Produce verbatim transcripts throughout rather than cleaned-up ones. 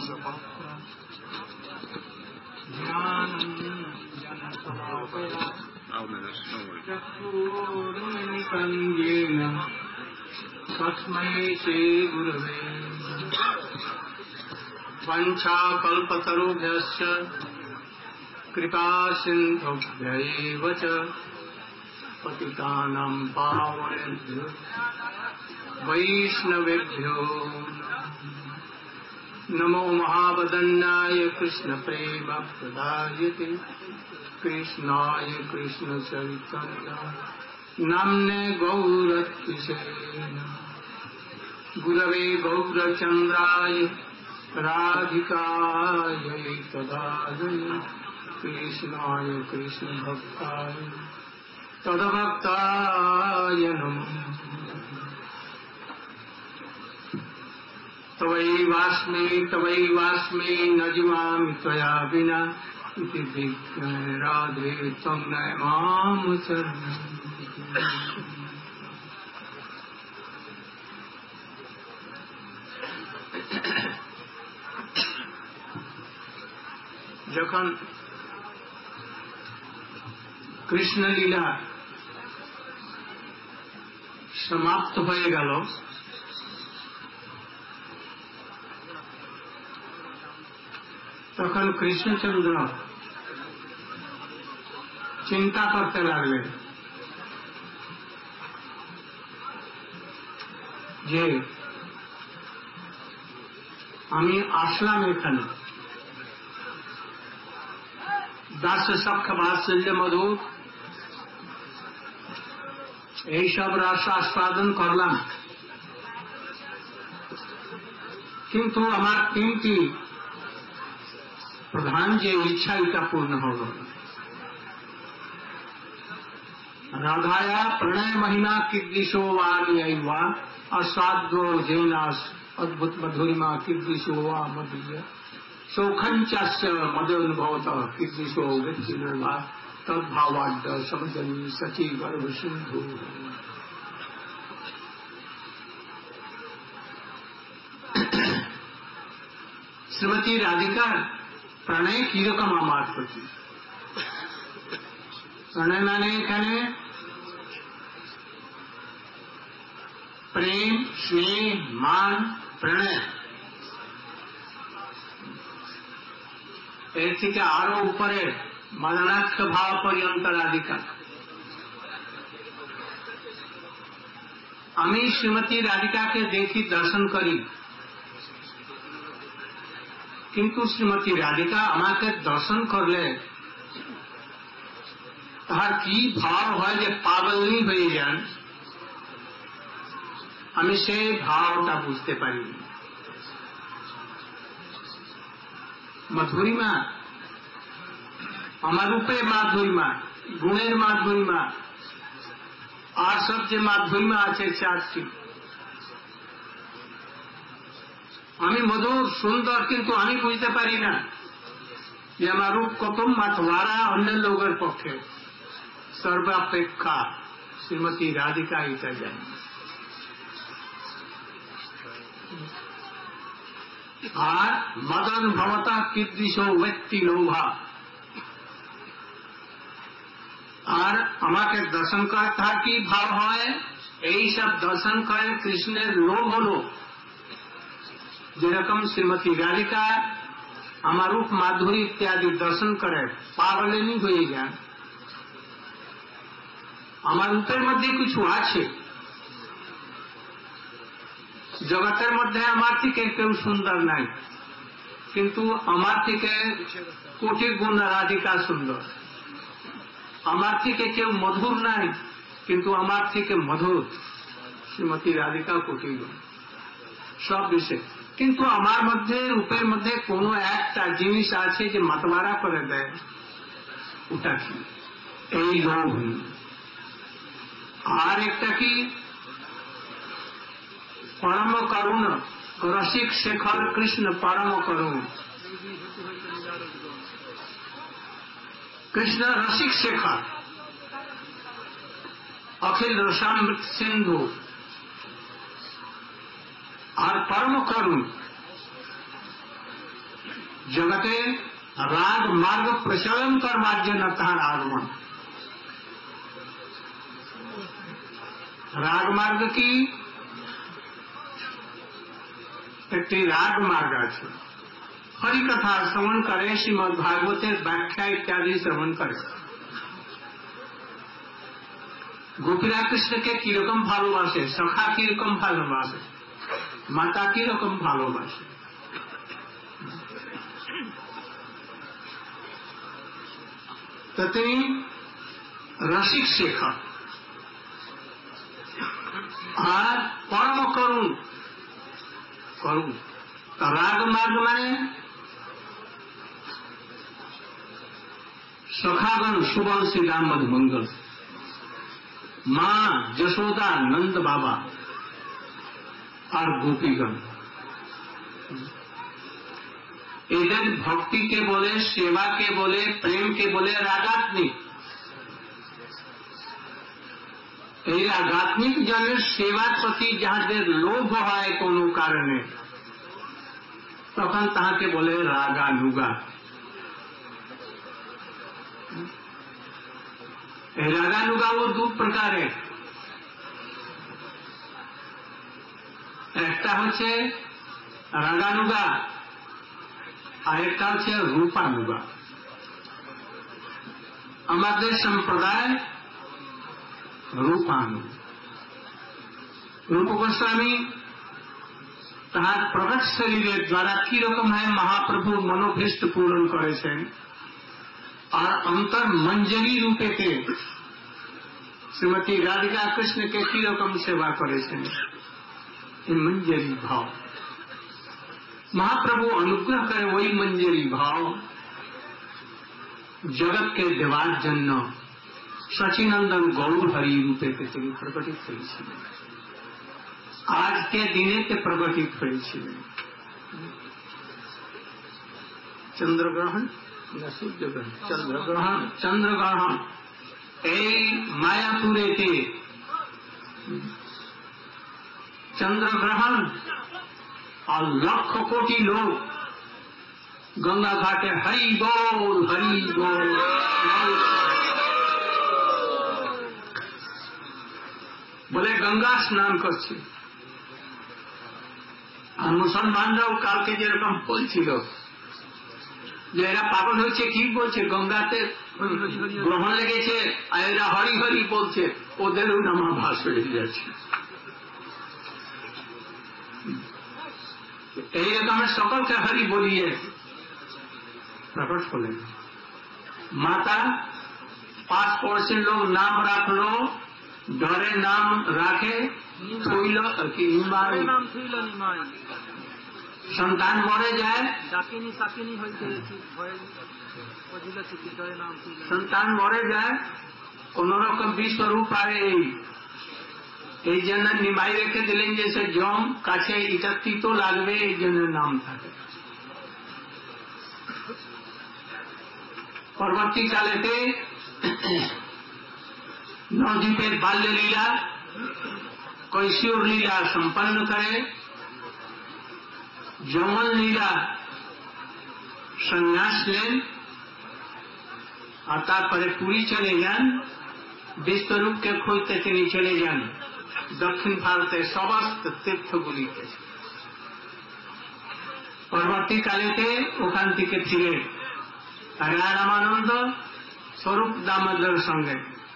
चक्षुरुन्मिलितं तस्मै श्रीगुरवे वंशाकल्पतरुभ्यश्च कृपासिन्धुभ्यैव च पतितानां पावनेभ्यो वैष्णवेभ्यो नमो महावदन्याय कृष्णप्रेमप्रदायते कृष्णाय कृष्णचैतन्य नाम्ने गौरतिसे गुरवे गौरचन्द्राय राधिकायै तदालये कृष्णाय कृष्णभक्ताय तद्भक्ताय नमः। तवैवास्मि तवैवास्मि न जीवामि त्वया विना इति विज्ञाय राधे त्वं नय मां शरणं। যখন কৃষ্ণ লীলা সমাপ্ত হয়ে গেল তখন কৃষ্ণচন্দ্র চিন্তা করতে লাগলেন যে আমি আসলাম এখানে দাস সখ্য বাৎসল্য মধুর এইসব রস আস্বাদন করলাম, কিন্তু আমার তিনটি প্রধান যে ইচ্ছা এটা পূর্ণ হল। রাধায়া প্রণয় মহিমা কীদৃশো বাণীয়ৈবা আস্বাদ্যো জৈনাস অদ্ভুত মধুরিমা কীদৃশো বা মদীয় সৌখঞ্চাস্য মদনুভবত কীদৃশো গতির্বা তদ্ভাবাদ্য সমজনী সচি গর্ভ সিন্ধু। শ্রীমতী রাধিকার প্রণয় কিরকম আমার প্রতি? প্রণয় মানে এখানে প্রেম, স্নেহ, মান, প্রণয়, এর থেকে আরো উপরে মদনাক্ষ ভাব পর্যন্ত রাধিকা। আমি শ্রীমতী রাধিকাকে দেখি, দর্শন করি, কিন্তু শ্রীমতী রাধিকা আমাকে দর্শন করলে তাহার কি ভাব হয় যে পাগলনি হয়ে যান, আমি সেই ভাবটা বুঝতে পারি। মাধুরিমা, আমার রূপে মাধুরিমা, গুণের মাধুরিমা, আর সব যে মাধুরিমা আছে চারটি, আমি মধুর সুন্দর, কিন্তু আমি বুঝতে পারি না যে আমার রূপ কত মাতওয়ারা অন্য লোকের পক্ষে। সর্বাপেক্ষা শ্রীমতী রাধিকা এটা জানে। আর মদন ভবতা কীদৃশ ব্যক্তি লোভা, আর আমাকে দর্শন করে তার কি ভাব হয়? এই সব দর্শন করে কৃষ্ণের লোভ হল। যেরকম শ্রীমতী রাধিকা আমার রূপ মাধুরী ইত্যাদি দর্শন করে পাগলেনি হয়ে যান, আমার রূপের মধ্যে কিছু আছে। জগতের মধ্যে আমার থেকে কেউ সুন্দর নাই, কিন্তু আমার থেকে কোটি গুণ রাধিকা সুন্দর। আমার থেকে কেউ মধুর নাই, কিন্তু আমার থেকে মধুর শ্রীমতী রাধিকা কোটি গুণ সব বিষয়। কিন্তু আমার মধ্যে রূপের মধ্যে কোনো একটা জিনিস আছে যে মাতওয়ারা করে দেয়, ওটা কি? এই লোভ। আর একটা কি? পরম করুণ রসিক শেখর কৃষ্ণ পরম করুণ। কৃষ্ণ রসিক শেখর, অখিল রসামৃত সিন্ধু, আর পরম করুণ। जगते राग मार्ग प्रचलन करवार जন্য তাহার আগমন। রাগ মার্গ কি? একটি রাগ মার্গ আছে। হরিকথা শ্রবণ করে, শ্রীমদ ভাগবতের ব্যাখ্যা ইত্যাদি শ্রবণ করে। গোপীরা কৃষ্ণকে কিরকম ভালোবাসে, সখা কিরকম ভালোবাসে, মাতা কিরকম ভালোবাসে, তো তিনি রসিক শেখর আর পরম করুণ করুণ। রাগ মার্গ মানে सखागण सुबह श्री राम मध मंगल, मां जशोदा नंद बाबा और गोपीगण, এদের ভক্তিকে বলে, সেবাকে বলে, প্রেমকে বলে রাগাত্মিক। এই রাগাত্মিক জনের সেবার প্রতি যাহাদের লোভ হয় কোনো কারণে, তখন তাহাকে বলে রাগানুগা। এই রাগানুগা ও দু প্রকারের, একটা হচ্ছে রাগানুগা আর একটা হচ্ছে রূপানুগা। আমাদের সম্প্রদায় রূপানু। রূপ গোস্বামী তাহার প্রকট শরীরের দ্বারা কিরকম হয় মহাপ্রভু মনোভীষ্ট পূরণ করেছেন, আর অন্তর মঞ্জরি রূপেতে শ্রীমতী রাধিকা কৃষ্ণকে কিরকম সেবা করেছেন, এই মঞ্জরি ভাব महाप्रभु अनुग्रह करे। वही मंजरी भाव जगत के देवार जन्य सचिनंदन गौर हरि रूपे তিনি প্রকটিত হয়েছিলেন। আজকে দিনেতে প্রকটিত হয়েছিলেন। চন্দ্রগ্রহণ না সূর্যগ্রহণ? চন্দ্রগ্রহণ। চন্দ্রগ্রহণ এই মায়াপুরেতে চন্দ্রগ্রহণ, और लाख कोटि लोग गंगा घाटे हरि बोल हरि बोल बोले गंगा स्नान करছে। আর মুসলমানরাও কালকে যেরকম বলছিল যে এরা পাগল হচ্ছে, কি বলছে, গঙ্গাতে গ্রহণ লেগেছে আর এরা হরি হরি বলছে, ওদেরও নামাভাস হয়ে যাচ্ছে। এইরকম সকলকে হরি বলিয়ে প্রকট হলেন। মাতা পাঁচ পড়শের লোক নাম রাখলো, ডরে নাম রাখে, থইল কি নাম থইল নিমাই, সন্তান মরে যায়, ডাকিনি সাকিনি হইতে সন্তান মরে যায়, কোন রকম বিশ্বরূপ পারে। এই এই জন্য নিমাই রেখে দিলেন, যে সে জম কাছে এটা তিতো লাগবে, এই জন্য নাম থাকে। পরবর্তীকালেতে নদীপের বাল্য লীলা, কৈশোর লীলা সম্পন্ন করে, যমন লীলা সন্ন্যাস নেন, আর তারপরে পুরী চলে যান। বিশ্বরূপকে খুঁজতে তিনি চলে যান দক্ষিণ ভারতের সমস্ত তীর্থগুলিতে। পরবর্তীকালেতে ওখান থেকে ফিরে রায় রামানন্দ স্বরূপ দামোদর সঙ্গে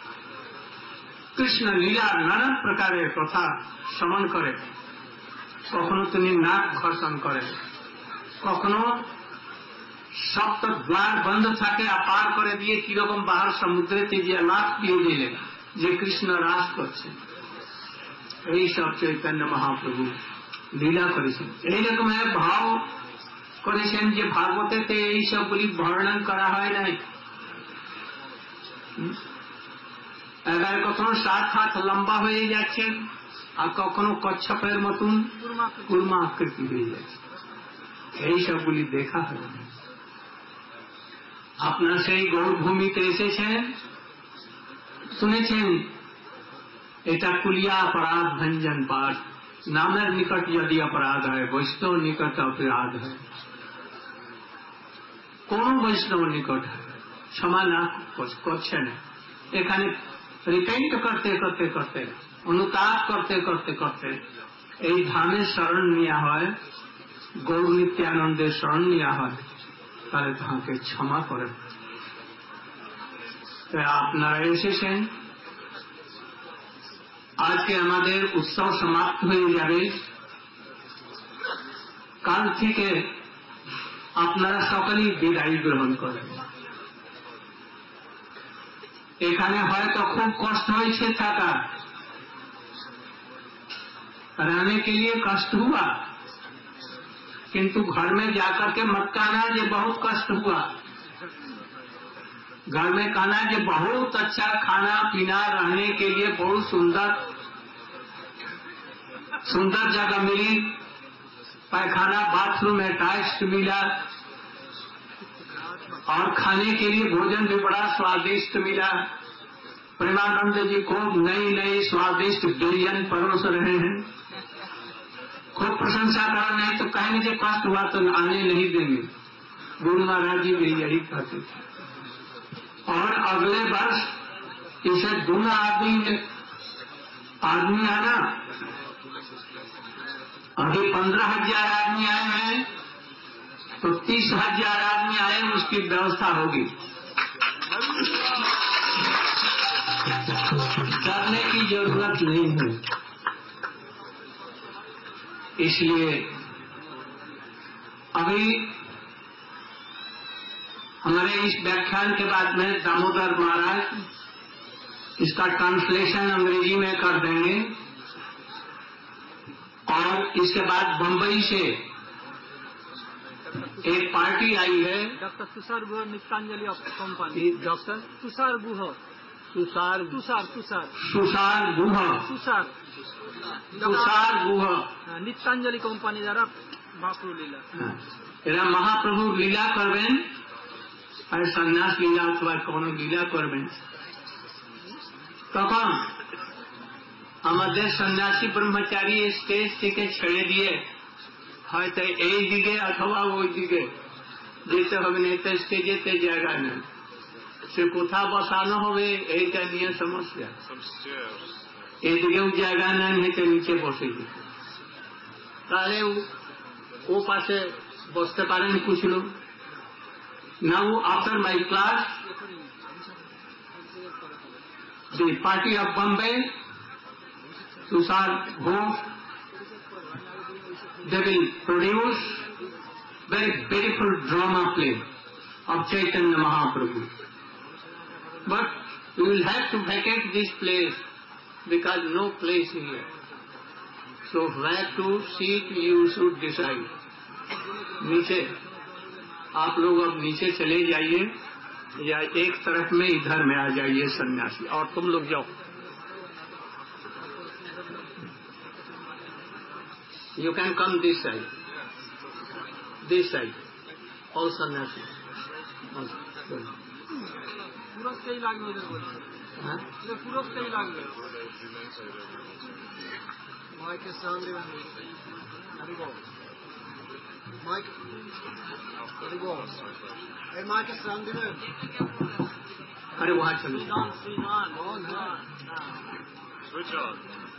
কৃষ্ণ লীলার নানা প্রকারের কথা শ্রবণ করে। কখনো তিনি নাক ঘর্ষণ করেন, কখনো সপ্ত দ্বার বন্ধ থাকে, পার করে দিয়ে কিরকম বাহার সমুদ্রেতে যে লাভ দিয়ে দিলেন যে কৃষ্ণ রাস করছে। এই সব চৈতন্য মহাপ্রভু লীলা করেছেন। এইরকম ভাব করেছেন যে ভাগবতেতে এই সবগুলি বর্ণন করা হয় নাই। এবার কখনো সাত হাত লম্বা হয়ে যাচ্ছেন, আর কখনো কচ্ছপের মতন কুর্মা আকৃতি হয়ে যাচ্ছে। এই সবগুলি দেখা হয় না। আপনার সেই গৌরভূমিতে এসেছেন, শুনেছেন এটা কুলিয়া अपराध भंजन पाठ, नामेर निकट यदि अपराध है, वैष्णव निकट अपराध है। কোনো বৈষ্ণব নিকট क्षमा না করছে না। এখানে রিপেন্ট করতে করতে করতে অনুতাপ করতে করতে করতে এই ধামের শরণ নেওয়া হয়, গৌর নিত্যানন্দের শরণ নেওয়া হয়, তাহলে তাকে ক্ষমা করেন। আপনারা এসেছেন, আজকে আমাদের উৎসব সমাপ্ত হয়ে যাবে, কাল থেকে আপনারা সকলেই বিদায় গ্রহণ করেন। এখানে হয়তো খুব কষ্ট হয়েছে থাকা, रहने के लिए कष्ट हुआ, किंतु घर में जाकर के मत कहना कि बहुत कष्ट हुआ। घर में कहना कि बहुत अच्छा खाना पीना, रहने के लिए बहुत सुंदर सुंदर जगह मिली, पैखाना बाथरूम अटैच्ड मिला, और खाने के लिए भोजन भी बड़ा स्वादिष्ट मिला। प्रेमानंद जी को नई नई स्वादिष्ट व्यंजन परोस रहे हैं, खूब प्रशंसा कर रहे हैं, तो कहेंगे कि कष्ट हुआ तो आने नहीं देंगे। गुरु महाराज जी भी यही कहते थे। और अगले वर्ष इसे दूना आदमी आदमी है ना, अभी पंद्रह हजार आदमी आए हैं, तो तीस हजार आदमी आए, उसकी व्यवस्था होगी। डरने की जरूरत नहीं है। इसलिए अभी हमारे इस व्याख्यान के बाद में दामोदर महाराज इसका ट्रांसलेशन अंग्रेजी में कर देंगे, और इसके बाद बंबई से एक पार्टी आई है, doctor Tushar Guha Nityanjali company, doctor Tushar Guha Tushar Tushar Tushar Tushar Guha Tushar Tushar Guha Nityanjali company যারা মহাপ্রভু লীলা এরা মহাপ্রভু লীলা করবেন, আর সন্ন্যাস লীলা অথবা কোন লীলা করবেন, তখন আমাদের সন্ন্যাসী ব্রহ্মচারী স্টেজ থেকে ছেড়ে দিয়ে হয়তো এই দিকে অথবা ওই দিকে যেতে হবে, না তো স্টেজেতে জায়গা নেই, সে কোথাও বসানো হবে এইটা নিয়ে সমস্যা। এইদিকেও জায়গা নেন, হেঁটে নিচে বসে যেতে, তাহলে ও পাশে বসতে পারেন কুছ লোক। Now after my class the party of Bombay, Tushar Ghosh, they will produce very beautiful drama play of Chaitanya Mahaprabhu. But we will have to vacate this place because no place here. So where to sit you should decide. नीचे आप लोग अब नीचे चले जाइए, या एक तरफ में इधर में आ जाइए सन्यासी, और तुम लोग जाओ। You can come this side, this side, all सन्यासी। পুরস্তেই লাগবে ওদের বলছে, हाँ? পুরস্তেই লাগবে মাইকে সামনে আরে বল মাইক আরে বল এই মাইকে সামনে দিবেন। अरे वहाँ चलो, শ্রীমান শ্রীমান Switch on.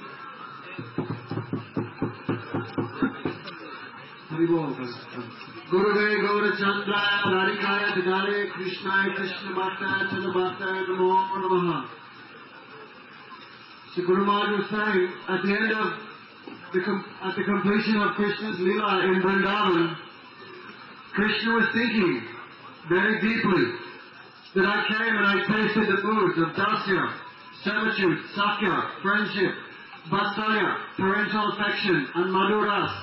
Gurudev Gaurachandraya Radhikaya Didare Krishnaya Krishna Bhaktaya Chana Bhaktaya Namo Namaha. So Guru Maharaj was saying, at the end of the, at the completion of Krishna's Leela in Vrindavan, Krishna was thinking very deeply that I came and I tasted the foods of dasya, servitude, sakya, friendship, vatsalya, parental affection, and madhuras.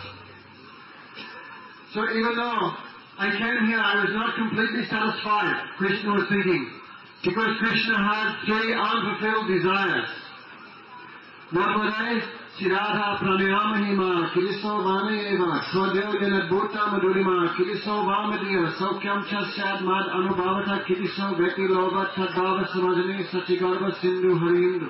So even though I came here, I was not completely satisfied, Krishna was thinking, because Krishna had three unfulfilled desires. What were they? Siddhartha pranayamahima, kiliso vanayeva, swadhyogana bhuta madhurima, kiliso vamadiya, saukyam chasyad mad anubhavata, kiliso vekti lobat sadbhava samajane, sachigarva sindhu harindu.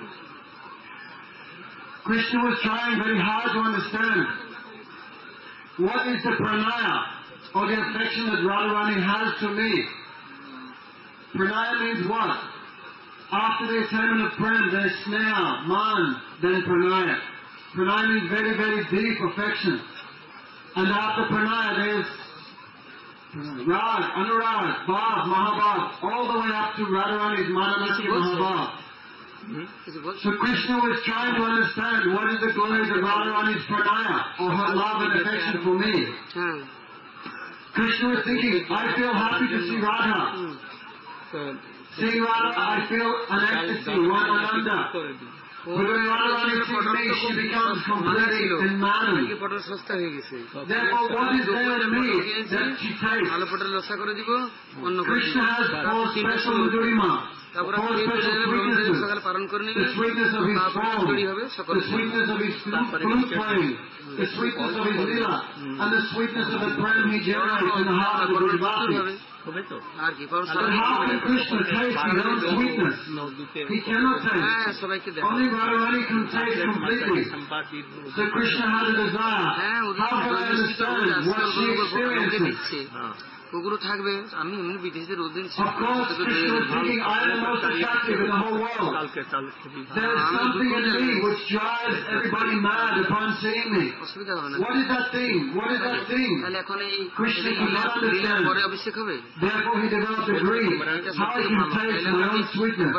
Krishna was trying very hard to understand what is the pranaya or the affection that Radharani has to me. Pranaya means what? After the attainment of prem, there's sneha, man, then pranaya. Pranaya means very, very deep affection. And after pranaya, there's rag, anurag, bhav, mahabhav, all the way up to Radharani's mananasi mahabhav. So Krishna was trying to understand what is the glory of Radharani's pranaya, or her love and affection for me. Krishna was thinking, I feel happy to see Radha. Seeing Radha, I feel an ecstasy, one ananda. But when Radharani sees me, she becomes completely enmanned. Therefore, what is there in me that she takes? Krishna has four special madhurima, four special sweetnesses. The sweetness of his form, the sweetness of his flute playing, the sweetness of his lila, and the sweetness of the prem he generates in the heart of the Brajavasi. But how can Krishna taste his own sweetness? He cannot taste. Only Radharani can taste completely. So Krishna had a desire. How can I understand what she experiences? ওগুলো থাকবে আমি এমনি বিদেশে রোজ দিন Of course, Krishna is thinking, I am the most attractive in the whole world. There is something in me which drives everybody mad upon seeing me. What is that thing? What is that thing? Krishna could not understand. Therefore he developed a dream. How I can taste my own sweetness.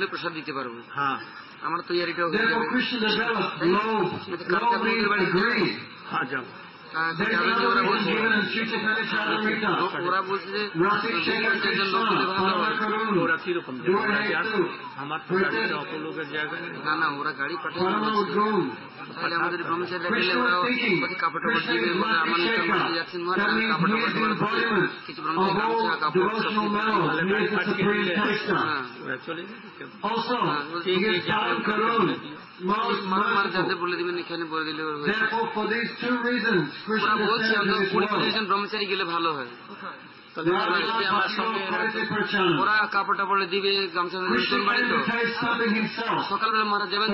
Therefore Krishna developed love. Love means a dream. There is another reason given in Sri Chaitanya Charitamrita. Rasik Shekhar Krishna, Parama Karun, Dua Hetu, Parama Udrum. Krishna was thinking, Krishna is Rasik Shekhar. That means he is the embodiment of all devotional mellows. He is the supreme taster. Also, he is Param Karun, most merciful. Therefore, for these two reasons, Krishna descended to this world. ব্রহ্মচারী গেলে ভালো হয় ওরা কাপড় টাপড়ে দিবে গামছা সকালবেলা মহারাজ যাবেন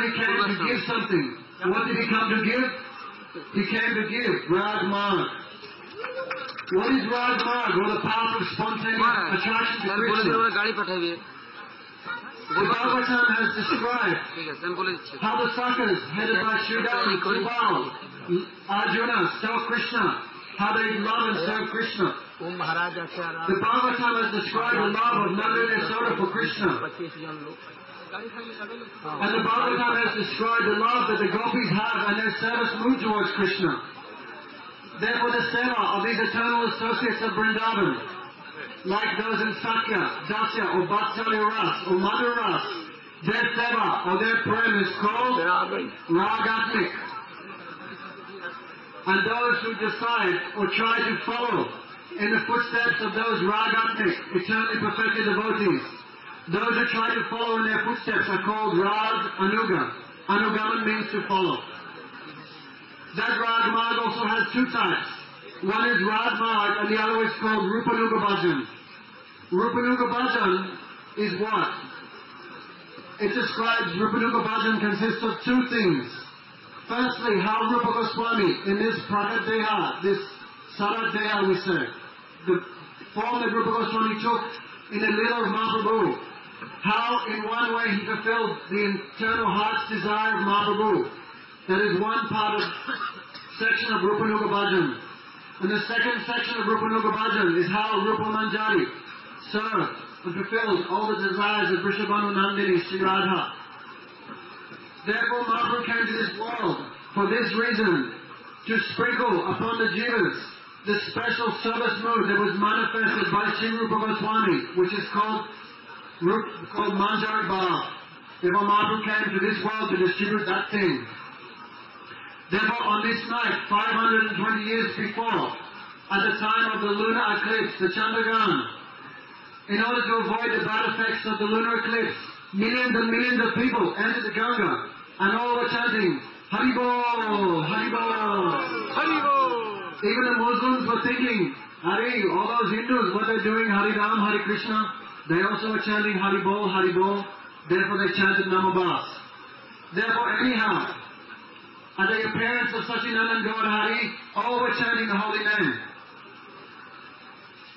What did he come to give? He came to give Rag Marg. What is Rag Marg? Or the power of spontaneous attraction to Krishna. ওরা গাড়ি পাঠাবে The Bhagavatam has described how the Sakas, headed by Sridhar, Kripal, Arjuna, serve Krishna, how they love and serve Krishna. The Bhagavatam has described the love of Nanda and Yasoda for Krishna. And the Bhagavatam has described the love that the gopis have and their service mood towards Krishna. Therefore the seva of these eternal associates of Vrindavan, like those in Sakya, Dasya, or Vatsalya Ras, or Madhur Ras, their seva or their prem is called Ragatmik. And those who decide or try to follow in the footsteps of those Ragatmik, eternally perfected devotees, those who try to follow in their footsteps are called Rag Anuga. Anugaman means to follow. That Rag Marg also has two types. One is Rag Marg and the other is called Rupanuga Bhajan. Rupanuga Bhajan is what? It describes Rupanuga Bhajan consists of two things. Firstly, how Rupa Goswami in this Prakat Deha, this Sarat Deha we say, the form that Rupa Goswami took in the Lila of Mahaprabhu, how in one way he fulfilled the internal heart's desire of Mahaprabhu. That is one part of section of Rupanuga Bhajan. And the second section of Rupanuga Bhajan is how Rupa Manjari served and fulfilled all the desires of Vrishabhanu Nandini, Sri Radha. Therefore Mahaprabhu came to this world for this reason, to sprinkle upon the jivas the special service mood that was manifested by Sri Rupa Goswami, which is called, called Manjari Bhav. Therefore Mahaprabhu came to this world to distribute that thing. Therefore on this night, five hundred twenty years before, at the time of the lunar eclipse, the Chandragan, in order to avoid the bad effects of the lunar eclipse, millions and millions of people entered the Ganga, and all were chanting, Hari Bol, Hari Bol, Hari Bol. Even the Muslims were thinking, Hari, all those Hindus, what they're doing, Hari Ram, Hari Krishna, they also were chanting Hari Bol, Hari Bol, therefore they chanted Namabas. Therefore anyhow, at the appearance of Sachinandan Gaur Hari, all were chanting the holy name.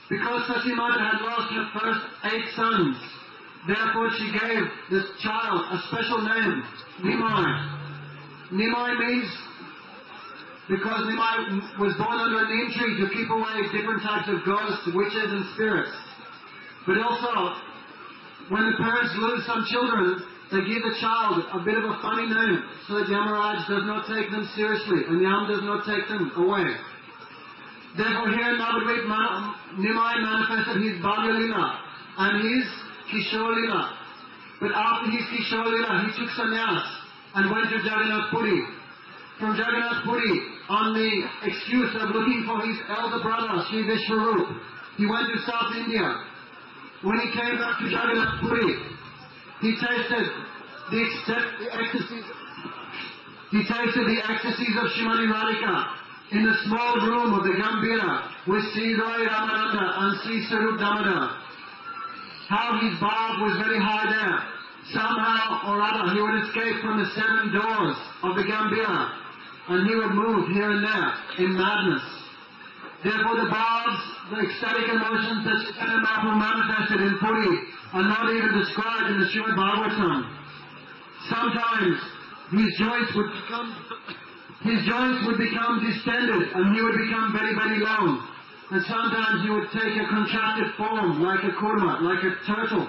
because Sati Mata had lost her first eight sons, therefore she gave this child a special name, Nimai. Nimai means, because Nimai was born under a neem tree to keep away different types of ghosts, witches and spirits. But also, when the parents lose some children, they give the child a bit of a funny name so that Yamaraj does not take them seriously and Yam does not take them away. Therefore here in Navadvip, Nimai manifested his Bhavya Lila and his Kishore Lila. But after his Kishore Lila, he took sannyas and went to Jagannath Puri. From Jagannath Puri, on the excuse of looking for his elder brother, Sri Vishwarup, he went to South India. When he came back to Jagannath Puri, he tasted the ecstasies, he tasted the ecstasies of Shrimati Radhika in the small room of the Gambhira with Sri Roy Ramananda and Sri Sarup Damodar. How his barb was very high there. Somehow or other he would escape from the seven doors of the Gambhira and he would move here and there in madness. Therefore the barbs, the ecstatic emotions that Chaitanya Mahaprabhu manifested in Puri are not even described in the Srimad Bhagavatam. Sometimes his joints would become his joints would become distended and he would become very, very long. And sometimes he would take a contracted form like a kurma, like a turtle.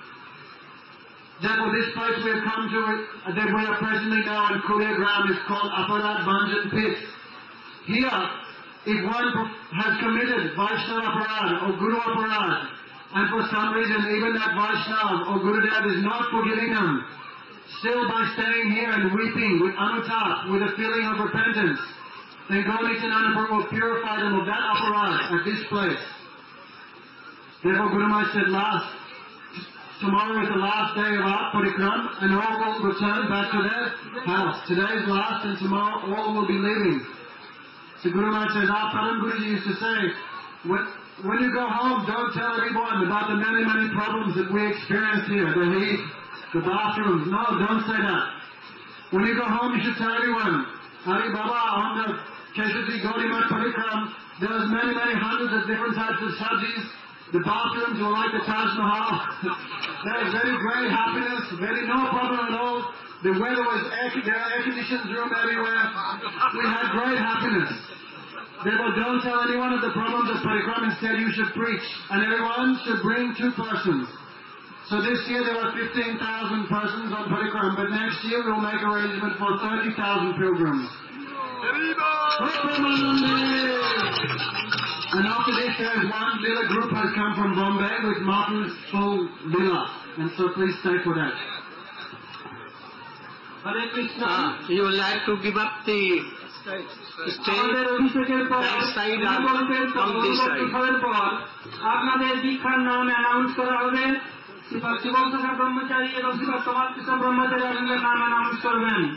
Therefore this place we have come to, uh, that we are presently now in Kulia ground is called Aparad Bhanjan Pit. Here, if one has committed Vaishnava Aparad or Guru Aparad, and for some reason even that Vaishnava or Gurudev is not forgiving them, still by staying here and weeping with anutap, with a feeling of repentance, then Gaura Nityananda Prabhu will purify them of that aparad at this place. Therefore Guru Maharaj said, last, tomorrow is the last day of our parikram and all will return back to their house. Today is last and tomorrow all will be leaving. So Guru Maharaj says, our Param Guruji used to say, when, when you go home, don't tell everyone about the many, many problems that we experience here, the heat, the bathrooms. No, don't say that. When you go home, you should tell everyone, Hari Baba, on the Keshaji Gaudimat Parikram, there's many, many hundreds of different types of sabjis. The bathrooms were like the Taj Mahal. There's very great happiness, very no problem at all. The weather was air, there are air-conditioned rooms everywhere. We had great happiness. Therefore, don't tell anyone of the problems of Parikram. Instead, you should preach. And everyone should bring two persons. So this year there are fifteen thousand persons on Parikram, but next year we'll make arrangement for thirty thousand pilgrims. And after this there is one little group has come from Bombay with Martin's full villa. And so please stay for that. Hare Krishna, you would like to give up the stage that side from this side. আপনাদের দীক্ষার নাম announce করা হবে। শিবম শিবম ব্রহ্মচারী এবং শিব কুমার কৃষ্ণ ব্রহ্মচারী আপনাদের নাম announce করবেন।